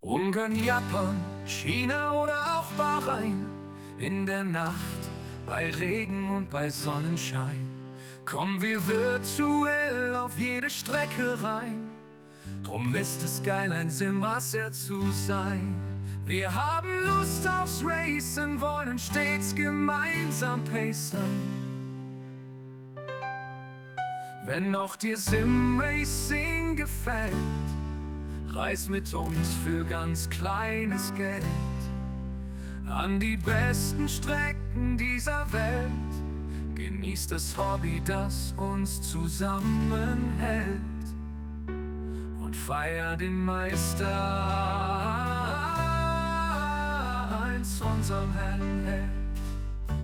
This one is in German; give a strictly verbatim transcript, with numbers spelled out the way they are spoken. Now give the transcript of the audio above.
Ungarn, Japan, China oder auch Bahrain. In der Nacht, bei Regen und bei Sonnenschein, kommen wir virtuell auf jede Strecke rein. Drum ist es geil, ein Simracer zu sein. Wir haben Lust aufs Racen, wollen stets gemeinsam pacen. Wenn auch dir Simracing gefällt, reis mit uns für ganz kleines Geld an die besten Strecken dieser Welt. Genieß das Hobby, das uns zusammenhält, und feier den Meister als unserem Held.